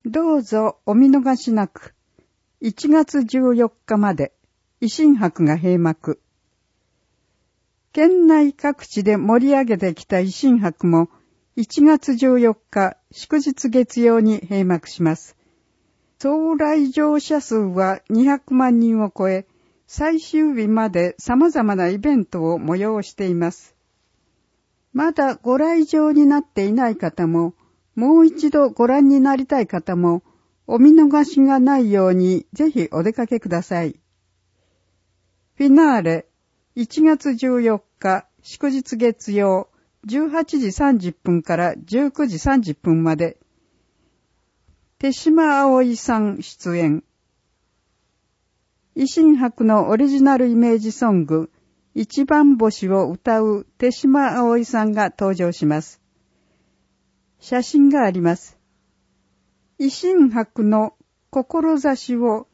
どうぞお見逃しなく。1月14日まで維新博が閉幕。県内各地で盛り上げてきた維新博も1月14日祝日月曜に閉幕します。総来場者数は200万人を超え、最終日まで様々なイベントを催しています。まだご来場になっていない方も、もう一度ご覧になりたい方も、お見逃しがないようにぜひお出かけください。フィナーレ、1月14日、祝日月曜、18時30分から19時30分まで、手島葵さん出演。維新博のオリジナルイメージソング、一番星を歌う手島葵さんが登場します。写真があります。維新博の志を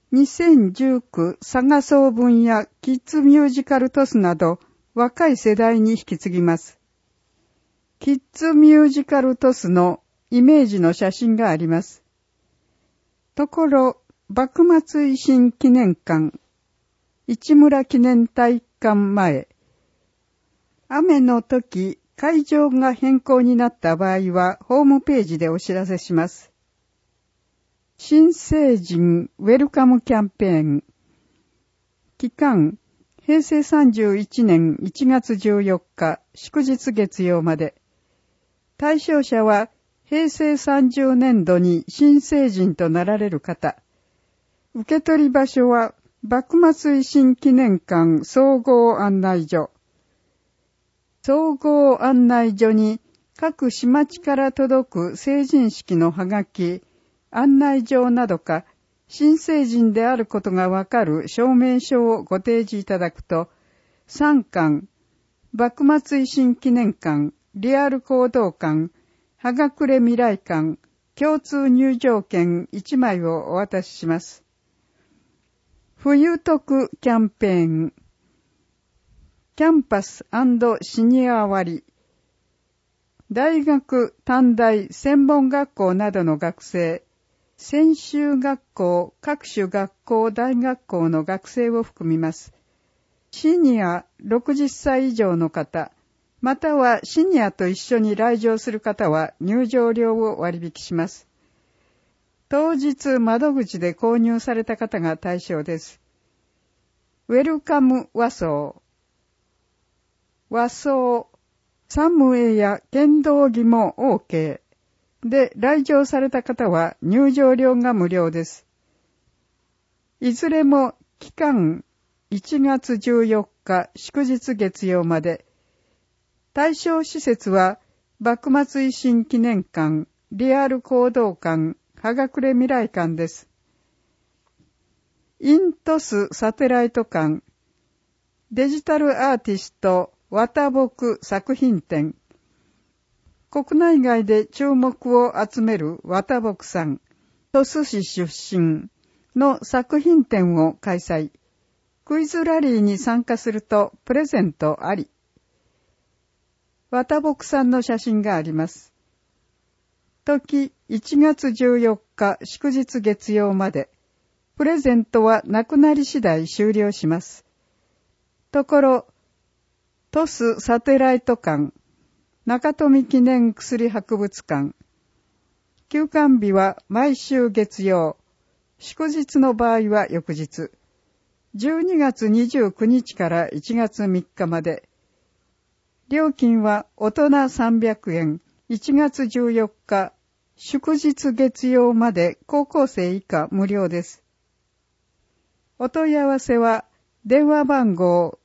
2019佐賀総文やキッズミュージカルトスなど若い世代に引き継ぎます。キッズミュージカルトスのイメージの写真があります。ところ、幕末維新記念館、市村記念体育館前、雨の時、会場が変更になった場合は、ホームページでお知らせします。新成人ウェルカムキャンペーン。期間、平成31年1月14日、祝日月曜まで。対象者は、平成30年度に新成人となられる方。受取場所は、幕末維新記念館総合案内所。総合案内所に各市町から届く成人式のハガキ、案内状などか、新成人であることがわかる証明書をご提示いただくと、3巻、幕末維新記念館、リアル行動館、はがくれ未来館、共通入場券1枚をお渡しします。冬得キャンペーン。キャンパス&シニア割。大学、短大、専門学校などの学生、専修学校、各種学校、大学校の学生を含みます。シニア60歳以上の方、またはシニアと一緒に来場する方は入場料を割引します。当日窓口で購入された方が対象です。ウェルカム和装。和装、サムエや剣道着も OK。で、来場された方は入場料が無料です。いずれも期間1月14日祝日月曜まで。対象施設は幕末維新記念館、リアル行動館、はがくれ未来館です。イントスサテライト館、デジタルアーティスト綿木作品展。国内外で注目を集める綿木さん、鳥栖市出身の作品展を開催。クイズラリーに参加するとプレゼントあり。綿木さんの写真があります。時1月14日祝日月曜まで。プレゼントはなくなり次第終了します。ところ、鳥栖サテライト館、中富記念薬博物館。休館日は毎週月曜。祝日の場合は翌日。12月29日から1月3日まで。料金は大人300円。1月14日。祝日月曜まで高校生以下無料です。お問い合わせは電話番号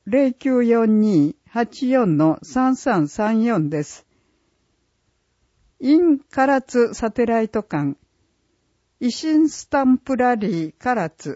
0942-84-3334 です。in 唐津サテライト館、維新スタンプラリー唐津、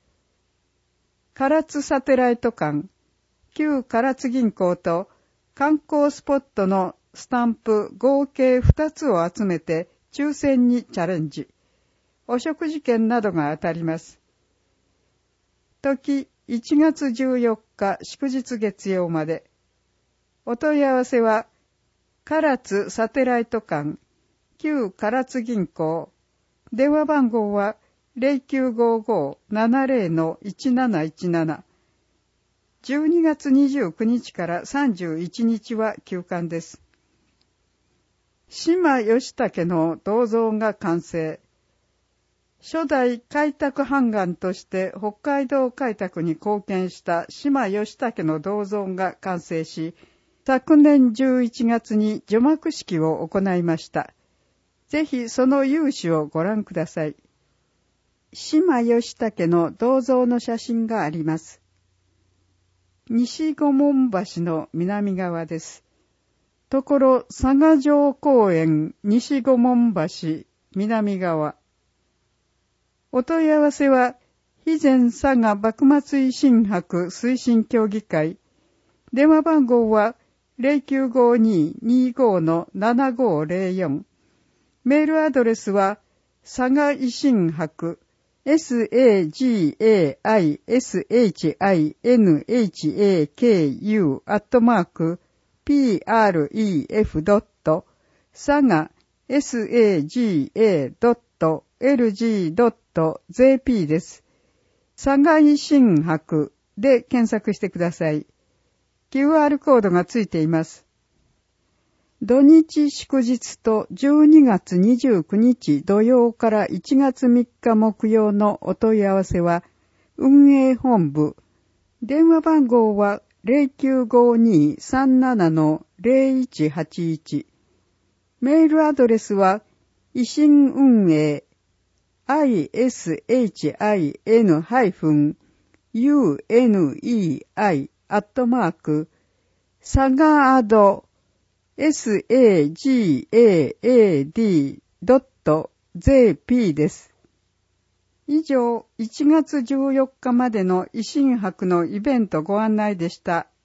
唐津サテライト館、旧唐津銀行と観光スポットのスタンプ合計2つを集めて抽選にチャレンジ。お食事券などが当たります。時1月14日祝日月曜まで。お問い合わせは唐津サテライト館、旧唐津銀行電話番号は 0955-70-1717。12月29日から31日は休館です。島義武の銅像が完成。初代開拓判官として北海道開拓に貢献した島義武の銅像が完成し、昨年11月に除幕式を行いました。ぜひその雄姿をご覧ください。島義武の銅像の写真があります。西御門橋の南側です。ところ佐賀城公園西御門橋南側。お問い合わせは、肥前佐賀幕末維新博推進協議会。電話番号は 0952-25-7504。メールアドレスは、佐賀維新博、saginhaku@pref.佐賀 saga.lg.jp です。佐賀維新博で検索してください。QR コードがついています。土日祝日と12月29日土曜から1月3日木曜のお問い合わせは、運営本部。電話番号は 0952-37-0181。メールアドレスは、維新運営、ishin-unei@sagad.jp です。以上、1月14日までの維新博のイベントご案内でした。